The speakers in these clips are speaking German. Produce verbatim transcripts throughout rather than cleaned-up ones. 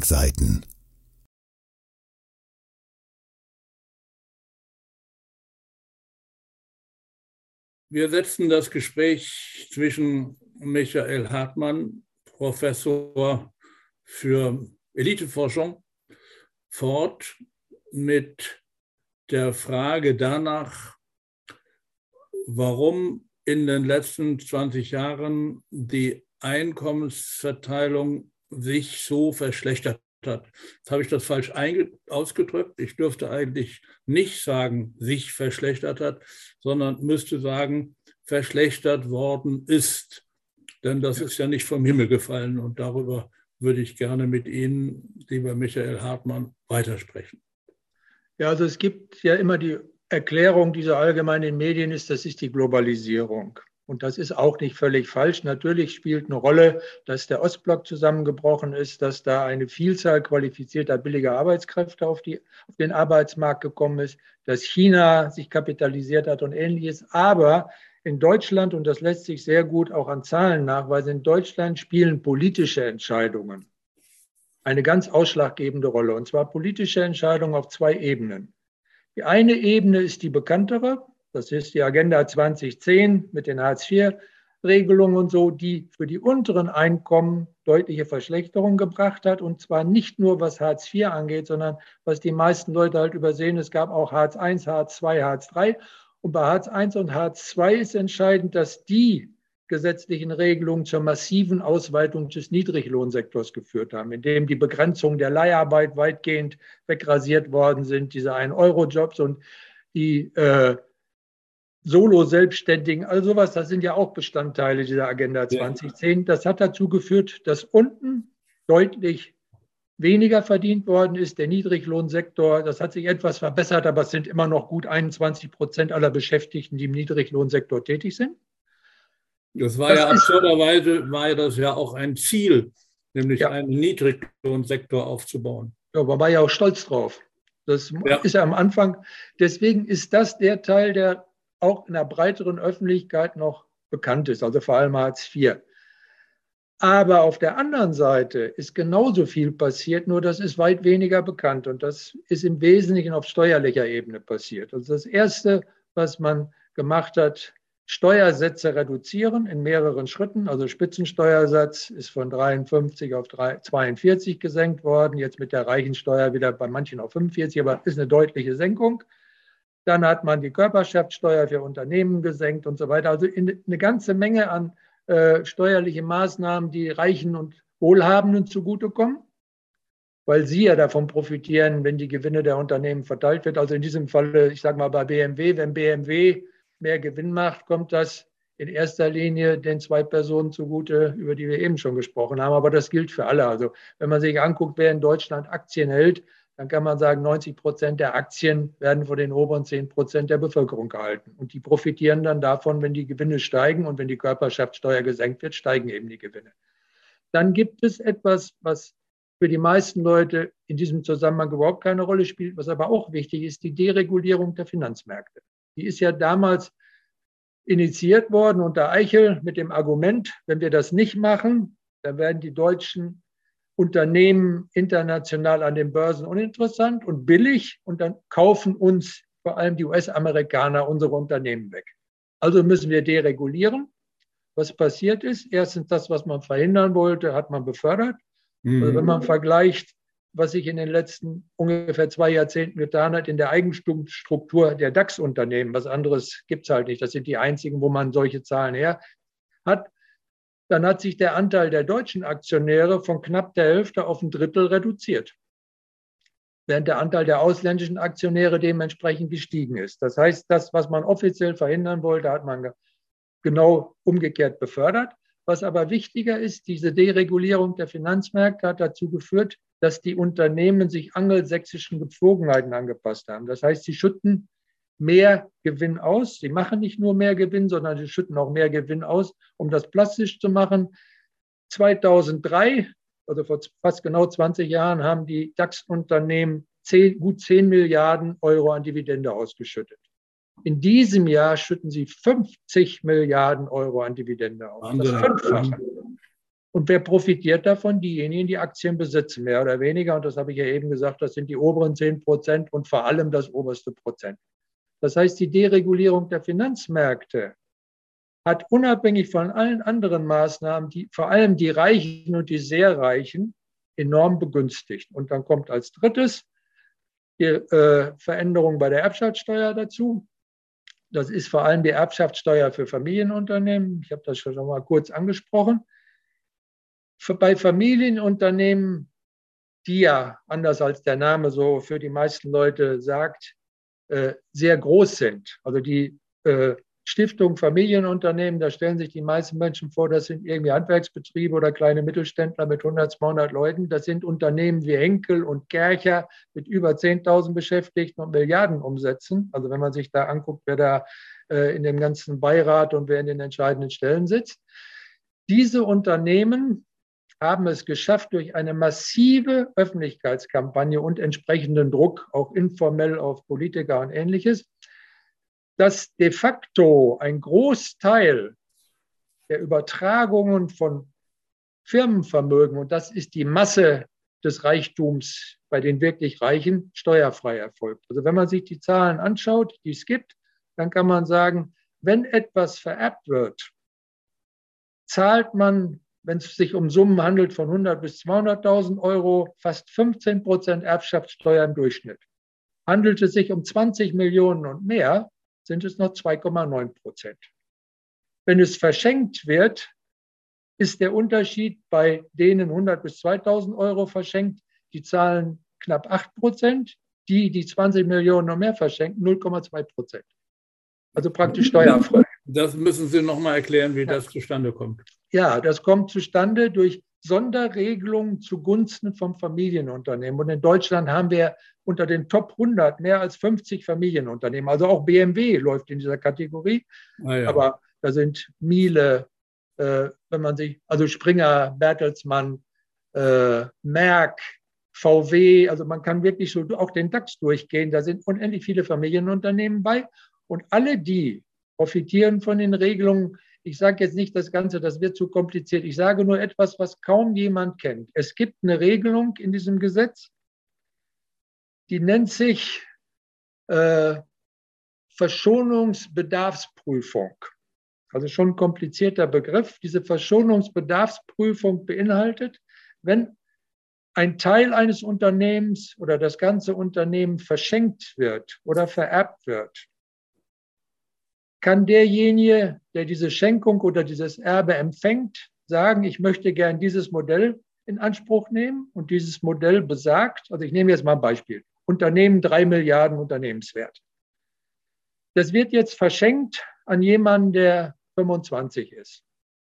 Gedenkseiten. Wir setzen das Gespräch zwischen Michael Hartmann, Professor für Eliteforschung, fort mit der Frage danach, warum in den letzten zwanzig Jahren die Einkommensverteilung sich so verschlechtert hat. Jetzt habe ich das falsch ausgedrückt. Ich dürfte eigentlich nicht sagen, sich verschlechtert hat, sondern müsste sagen, verschlechtert worden ist. Denn das ist ja nicht vom Himmel gefallen. Und darüber würde ich gerne mit Ihnen, lieber Michael Hartmann, weitersprechen. Ja, also es gibt ja immer die Erklärung dieser allgemeinen Medien ist, das ist die Globalisierung. Und das ist auch nicht völlig falsch. Natürlich spielt eine Rolle, dass der Ostblock zusammengebrochen ist, dass da eine Vielzahl qualifizierter billiger Arbeitskräfte auf, die, auf den Arbeitsmarkt gekommen ist, dass China sich kapitalisiert hat und Ähnliches. Aber in Deutschland, und das lässt sich sehr gut auch an Zahlen nachweisen, in Deutschland spielen politische Entscheidungen eine ganz ausschlaggebende Rolle. Und zwar politische Entscheidungen auf zwei Ebenen. Die eine Ebene ist die bekanntere. Das ist die Agenda zwanzig zehn mit den Hartz vier Regelungen und so, die für die unteren Einkommen deutliche Verschlechterungen gebracht hat. Und zwar nicht nur, was Hartz vier angeht, sondern was die meisten Leute halt übersehen. Es gab auch Hartz eins, Hartz zwei, Hartz drei. Und bei Hartz eins und Hartz zwei ist entscheidend, dass die gesetzlichen Regelungen zur massiven Ausweitung des Niedriglohnsektors geführt haben, indem die Begrenzung der Leiharbeit weitgehend wegrasiert worden sind, diese ein-Euro-Jobs und die äh, Solo-Selbstständigen, all sowas, das sind ja auch Bestandteile dieser Agenda zwanzig zehn. Das hat dazu geführt, dass unten deutlich weniger verdient worden ist. Der Niedriglohnsektor, das hat sich etwas verbessert, aber es sind immer noch gut einundzwanzig Prozent aller Beschäftigten, die im Niedriglohnsektor tätig sind. Das war das ja absurderweise, war ja das ja auch ein Ziel, nämlich ja. einen Niedriglohnsektor aufzubauen. Ja, man war ja auch stolz drauf. Das ja. ist ja am Anfang. Deswegen ist das der Teil, der auch in der breiteren Öffentlichkeit noch bekannt ist, also vor allem Hartz vier. Aber auf der anderen Seite ist genauso viel passiert, nur das ist weit weniger bekannt. Und das ist im Wesentlichen auf steuerlicher Ebene passiert. Also das Erste, was man gemacht hat, Steuersätze reduzieren in mehreren Schritten. Also Spitzensteuersatz ist von dreiundfünfzig auf zweiundvierzig gesenkt worden. Jetzt mit der Reichensteuer wieder bei manchen auf fünfundvierzig, aber ist eine deutliche Senkung. Dann hat man die Körperschaftssteuer für Unternehmen gesenkt und so weiter. Also eine ganze Menge an äh, steuerliche Maßnahmen, die Reichen und Wohlhabenden zugutekommen, weil sie ja davon profitieren, wenn die Gewinne der Unternehmen verteilt wird. Also in diesem Fall, ich sage mal bei B M W, wenn B M W mehr Gewinn macht, kommt das in erster Linie den zwei Personen zugute, über die wir eben schon gesprochen haben. Aber das gilt für alle. Also wenn man sich anguckt, wer in Deutschland Aktien hält, dann kann man sagen, neunzig Prozent der Aktien werden von den oberen zehn Prozent der Bevölkerung gehalten. Und die profitieren dann davon, wenn die Gewinne steigen und wenn die Körperschaftssteuer gesenkt wird, steigen eben die Gewinne. Dann gibt es etwas, was für die meisten Leute in diesem Zusammenhang überhaupt keine Rolle spielt, was aber auch wichtig ist, die Deregulierung der Finanzmärkte. Die ist ja damals initiiert worden unter Eichel mit dem Argument, wenn wir das nicht machen, dann werden die deutschen Unternehmen international an den Börsen uninteressant und billig und dann kaufen uns vor allem die U S-Amerikaner unsere Unternehmen weg. Also müssen wir deregulieren. Was passiert ist, erstens das, was man verhindern wollte, hat man befördert. Mhm. Also wenn man vergleicht, was sich in den letzten ungefähr zwei Jahrzehnten getan hat in der Eigentumsstruktur der DAX-Unternehmen, was anderes gibt es halt nicht. Das sind die einzigen, wo man solche Zahlen her hat. Dann hat sich der Anteil der deutschen Aktionäre von knapp der Hälfte auf ein Drittel reduziert, während der Anteil der ausländischen Aktionäre dementsprechend gestiegen ist. Das heißt, das, was man offiziell verhindern wollte, hat man genau umgekehrt befördert. Was aber wichtiger ist, diese Deregulierung der Finanzmärkte hat dazu geführt, dass die Unternehmen sich angelsächsischen Gepflogenheiten angepasst haben. Das heißt, sie schütten mehr Gewinn aus. Sie machen nicht nur mehr Gewinn, sondern sie schütten auch mehr Gewinn aus, um das plastisch zu machen. zweitausenddrei, also vor fast genau zwanzig Jahren, haben die DAX-Unternehmen gut zehn Milliarden Euro an Dividende ausgeschüttet. In diesem Jahr schütten sie fünfzig Milliarden Euro an Dividende aus. Das Fünffache. Und wer profitiert davon? Diejenigen, die Aktien besitzen, mehr oder weniger. Und das habe ich ja eben gesagt, das sind die oberen zehn Prozent und vor allem das oberste Prozent. Das heißt, die Deregulierung der Finanzmärkte hat unabhängig von allen anderen Maßnahmen, die, vor allem die Reichen und die sehr Reichen, enorm begünstigt. Und dann kommt als drittes die äh, Veränderung bei der Erbschaftssteuer dazu. Das ist vor allem die Erbschaftssteuer für Familienunternehmen. Ich habe das schon mal kurz angesprochen. Für, bei Familienunternehmen, die ja, anders als der Name so für die meisten Leute sagt, äh, sehr groß sind. Also die äh, Stiftung Familienunternehmen, da stellen sich die meisten Menschen vor, das sind irgendwie Handwerksbetriebe oder kleine Mittelständler mit hundert, zweihundert Leuten. Das sind Unternehmen wie Henkel und Gercher mit über zehntausend Beschäftigten und Milliarden Umsätzen. Also wenn man sich da anguckt, wer da äh, in dem ganzen Beirat und wer in den entscheidenden Stellen sitzt. Diese Unternehmen haben es geschafft, durch eine massive Öffentlichkeitskampagne und entsprechenden Druck, auch informell auf Politiker und Ähnliches, dass de facto ein Großteil der Übertragungen von Firmenvermögen, und das ist die Masse des Reichtums bei den wirklich Reichen, steuerfrei erfolgt. Also wenn man sich die Zahlen anschaut, die es gibt, dann kann man sagen, wenn etwas vererbt wird, zahlt man, wenn es sich um Summen handelt von hundert bis zweihunderttausend Euro, fast fünfzehn Prozent Erbschaftssteuer im Durchschnitt. Handelt es sich um zwanzig Millionen und mehr, sind es noch zwei Komma neun Prozent. Wenn es verschenkt wird, ist der Unterschied bei denen hundert bis zweitausend Euro verschenkt, die zahlen knapp acht Prozent, die, die zwanzig Millionen und mehr verschenken, null Komma zwei Prozent. Also praktisch steuerfrei. Das müssen Sie noch mal erklären, wie ja. das zustande kommt. Ja, das kommt zustande durch Sonderregelungen zugunsten von Familienunternehmen. Und in Deutschland haben wir unter den Top hundert mehr als fünfzig Familienunternehmen. Also auch B M W läuft in dieser Kategorie. Ah, ja. Aber da sind Miele, äh, wenn man sich, also Springer, Bertelsmann, äh, Merck, V W, also man kann wirklich so auch den DAX durchgehen. Da sind unendlich viele Familienunternehmen bei. Und alle die profitieren von den Regelungen. Ich sage jetzt nicht das Ganze, das wird zu kompliziert. Ich sage nur etwas, was kaum jemand kennt. Es gibt eine Regelung in diesem Gesetz, die nennt sich äh, Verschonungsbedarfsprüfung. Also schon ein komplizierter Begriff. Diese Verschonungsbedarfsprüfung beinhaltet, wenn ein Teil eines Unternehmens oder das ganze Unternehmen verschenkt wird oder vererbt wird, kann derjenige, der diese Schenkung oder dieses Erbe empfängt, sagen, ich möchte gern dieses Modell in Anspruch nehmen. Und dieses Modell besagt, also ich nehme jetzt mal ein Beispiel, Unternehmen drei Milliarden Unternehmenswert. Das wird jetzt verschenkt an jemanden, der fünfundzwanzig ist.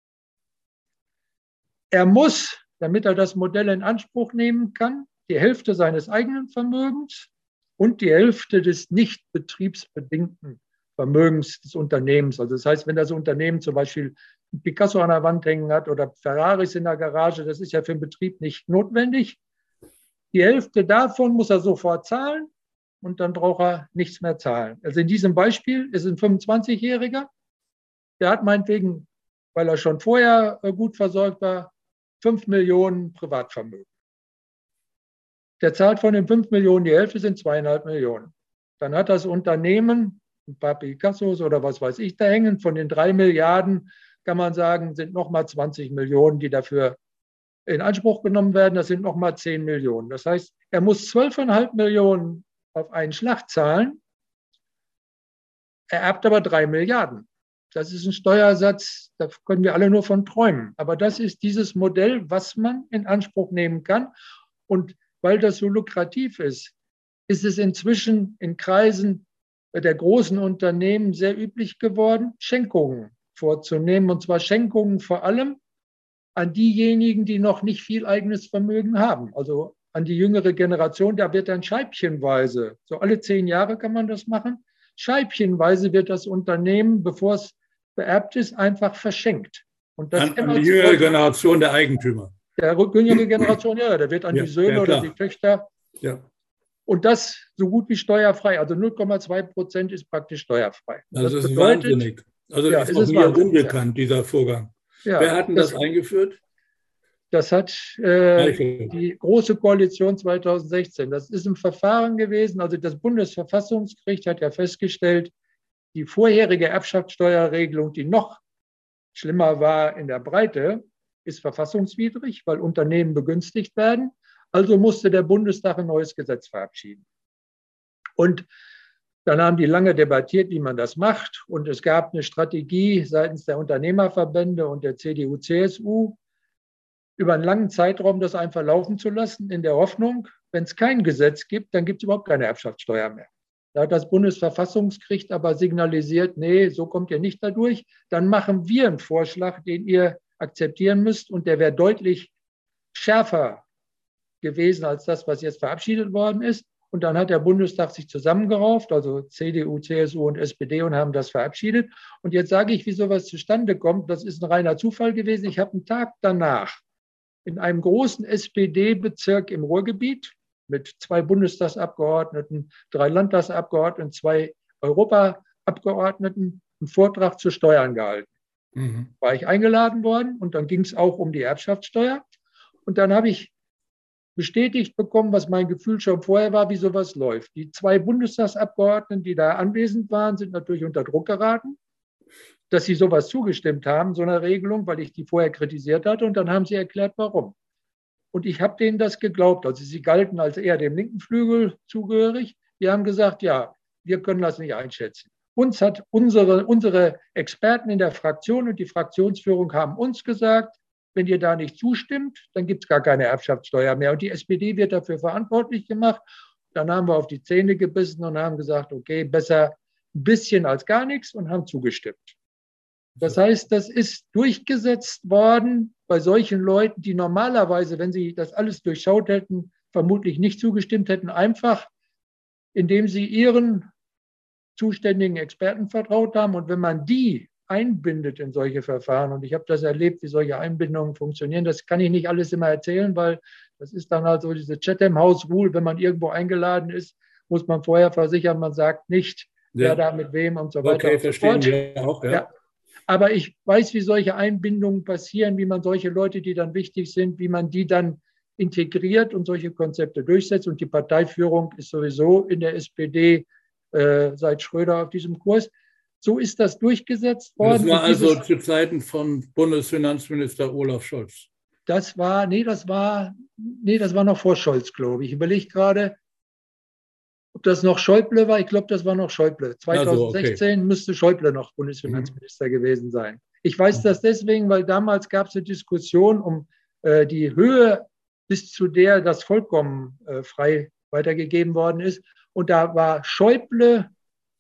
Er muss, damit er das Modell in Anspruch nehmen kann, die Hälfte seines eigenen Vermögens und die Hälfte des nicht betriebsbedingten Vermögens des Unternehmens. Also das heißt, wenn das Unternehmen zum Beispiel ein Picasso an der Wand hängen hat oder Ferraris in der Garage, das ist ja für den Betrieb nicht notwendig. Die Hälfte davon muss er sofort zahlen und dann braucht er nichts mehr zahlen. Also in diesem Beispiel ist ein fünfundzwanzigjähriger, der hat meinetwegen, weil er schon vorher gut versorgt war, fünf Millionen Privatvermögen. Der zahlt von den fünf Millionen, die Hälfte sind zweieinhalb Millionen. Dann hat das Unternehmen ein paar Picassos oder was weiß ich da hängen. Von den drei Milliarden kann man sagen, sind nochmal zwanzig Millionen, die dafür in Anspruch genommen werden. Das sind nochmal zehn Millionen. Das heißt, er muss zwölf Komma fünf Millionen auf einen Schlag zahlen. Er erbt aber drei Milliarden. Das ist ein Steuersatz, da können wir alle nur von träumen. Aber das ist dieses Modell, was man in Anspruch nehmen kann. Und weil das so lukrativ ist, ist es inzwischen in Kreisen der großen Unternehmen sehr üblich geworden, Schenkungen vorzunehmen. Und zwar Schenkungen vor allem an diejenigen, die noch nicht viel eigenes Vermögen haben. Also an die jüngere Generation, da wird dann scheibchenweise, so alle zehn Jahre kann man das machen, scheibchenweise wird das Unternehmen, bevor es beerbt ist, einfach verschenkt. Und das an, an die jüngere Generation der Eigentümer. Der jüngere Generation, ja, der wird an ja, die Söhne ja, oder die Töchter. Ja. Und das so gut wie steuerfrei. Also null Komma zwei Prozent ist praktisch steuerfrei. Also das, das ist bedeutet, wahnsinnig. Also ja, das ist, ist auch mir unbekannt, ja. dieser Vorgang. Ja, Wer hat denn das, das eingeführt? Das hat äh, die Große Koalition zweitausendsechzehn. Das ist ein Verfahren gewesen. Also das Bundesverfassungsgericht hat ja festgestellt, die vorherige Erbschaftssteuerregelung, die noch schlimmer war in der Breite, ist verfassungswidrig, weil Unternehmen begünstigt werden. Also musste der Bundestag ein neues Gesetz verabschieden. Und dann haben die lange debattiert, wie man das macht. Und es gab eine Strategie seitens der Unternehmerverbände und der C D U C S U, über einen langen Zeitraum das einfach laufen zu lassen, in der Hoffnung, wenn es kein Gesetz gibt, dann gibt es überhaupt keine Erbschaftssteuer mehr. Da hat das Bundesverfassungsgericht aber signalisiert, nee, so kommt ihr nicht dadurch. Dann machen wir einen Vorschlag, den ihr akzeptieren müsst. Und der wäre deutlich schärfer gewesen als das, was jetzt verabschiedet worden ist. Und dann hat der Bundestag sich zusammengerauft, also C D U, C S U und S P D, und haben das verabschiedet. Und jetzt sage ich, wie sowas zustande kommt. Das ist ein reiner Zufall gewesen. Ich habe einen Tag danach in einem großen S P D-Bezirk im Ruhrgebiet mit zwei Bundestagsabgeordneten, drei Landtagsabgeordneten, zwei Europaabgeordneten einen Vortrag zu Steuern gehalten. Mhm. War ich eingeladen worden und dann ging es auch um die Erbschaftssteuer. Und dann habe ich bestätigt bekommen, was mein Gefühl schon vorher war, wie sowas läuft. Die zwei Bundestagsabgeordneten, die da anwesend waren, sind natürlich unter Druck geraten, dass sie sowas zugestimmt haben, so einer Regelung, weil ich die vorher kritisiert hatte. Und dann haben sie erklärt, warum. Und ich habe denen das geglaubt. Also sie galten als eher dem linken Flügel zugehörig. Die haben gesagt, ja, wir können das nicht einschätzen. Uns hat unsere, unsere Experten in der Fraktion und die Fraktionsführung haben uns gesagt, wenn ihr da nicht zustimmt, dann gibt es gar keine Erbschaftssteuer mehr. Und die S P D wird dafür verantwortlich gemacht. Dann haben wir auf die Zähne gebissen und haben gesagt, okay, besser ein bisschen als gar nichts, und haben zugestimmt. Das heißt, das ist durchgesetzt worden bei solchen Leuten, die normalerweise, wenn sie das alles durchschaut hätten, vermutlich nicht zugestimmt hätten, einfach indem sie ihren zuständigen Experten vertraut haben. Und wenn man die einbindet in solche Verfahren, und ich habe das erlebt, wie solche Einbindungen funktionieren, das kann ich nicht alles immer erzählen, weil das ist dann halt so diese Chatham House Rule, wenn man irgendwo eingeladen ist, muss man vorher versichern, man sagt nicht, ja, wer da mit wem und so weiter. Okay, und so verstehen fort. wir auch, ja. Ja. Aber ich weiß, wie solche Einbindungen passieren, wie man solche Leute, die dann wichtig sind, wie man die dann integriert und solche Konzepte durchsetzt. Und die Parteiführung ist sowieso in der S P D äh, seit Schröder auf diesem Kurs. So ist das durchgesetzt worden. Das war also zu Zeiten von Bundesfinanzminister Olaf Scholz. Das war, nee, das war, nee, das war noch vor Scholz, glaube ich. Ich überlege gerade, ob das noch Schäuble war. Ich glaube, das war noch Schäuble. zweitausendsechzehn also, okay. Müsste Schäuble noch Bundesfinanzminister mhm. gewesen sein. Ich weiß das deswegen, weil damals gab es eine Diskussion um äh, die Höhe, bis zu der das vollkommen äh, frei weitergegeben worden ist. Und da war Schäuble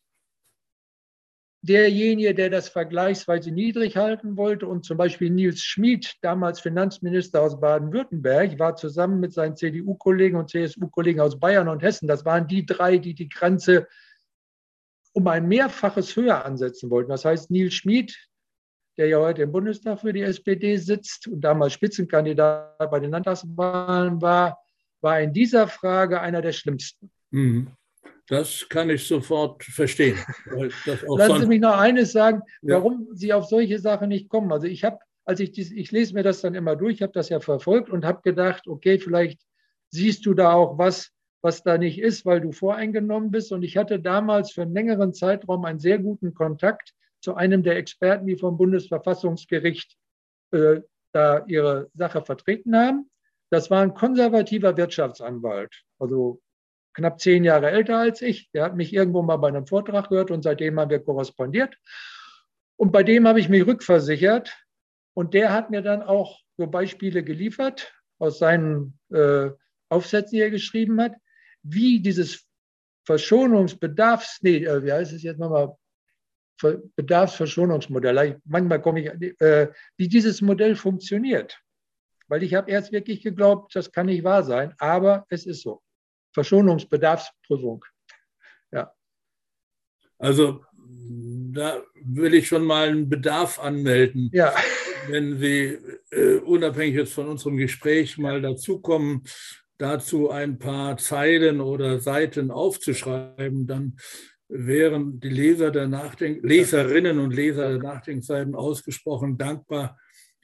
derjenige, der das vergleichsweise niedrig halten wollte. Und zum Beispiel Nils Schmid, damals Finanzminister aus Baden-Württemberg, war zusammen mit seinen C D U-Kollegen und C S U-Kollegen aus Bayern und Hessen, das waren die drei, die die Grenze um ein Mehrfaches höher ansetzen wollten. Das heißt, Nils Schmid, der ja heute im Bundestag für die S P D sitzt und damals Spitzenkandidat bei den Landtagswahlen war, war in dieser Frage einer der schlimmsten. Mhm. Das kann ich sofort verstehen. Das auch Lassen Sie mich noch eines sagen, ja. warum Sie auf solche Sachen nicht kommen. Also ich habe, als ich dies, ich lese mir das dann immer durch, habe das ja verfolgt und habe gedacht, okay, vielleicht siehst du da auch was, was da nicht ist, weil du voreingenommen bist. Und ich hatte damals für einen längeren Zeitraum einen sehr guten Kontakt zu einem der Experten, die vom Bundesverfassungsgericht äh, da ihre Sache vertreten haben. Das war ein konservativer Wirtschaftsanwalt, also knapp zehn Jahre älter als ich. Der hat mich irgendwo mal bei einem Vortrag gehört und seitdem haben wir korrespondiert. Und bei dem habe ich mich rückversichert. Und der hat mir dann auch so Beispiele geliefert aus seinen äh, Aufsätzen, die er geschrieben hat, wie dieses Verschonungsbedarfs, nee, äh, wie heißt es jetzt nochmal, Bedarfsverschonungsmodell, manchmal komme ich, äh, wie dieses Modell funktioniert. Weil ich habe erst wirklich geglaubt, das kann nicht wahr sein, aber es ist so. Verschonungsbedarfsprüfung. Ja. Also da will ich schon mal einen Bedarf anmelden. Ja. Wenn Sie äh, unabhängig jetzt von unserem Gespräch mal dazukommen, dazu ein paar Zeilen oder Seiten aufzuschreiben, dann wären die Leser der Nachdenk- Leserinnen und Leser der Nachdenkseiten ausgesprochen dankbar,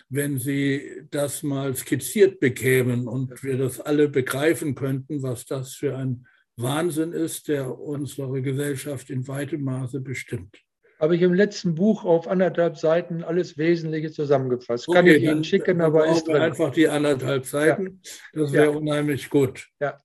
wenn Sie das mal skizziert bekämen und wir das alle begreifen könnten, was das für ein Wahnsinn ist, der unsere Gesellschaft in weitem Maße bestimmt. Habe ich im letzten Buch auf anderthalb Seiten alles Wesentliche zusammengefasst. Okay, kann ich dann, Ihnen schicken, dann aber ist brauchen wir drin. einfach die anderthalb Seiten. Ja. Das wäre ja. unheimlich gut. Ja.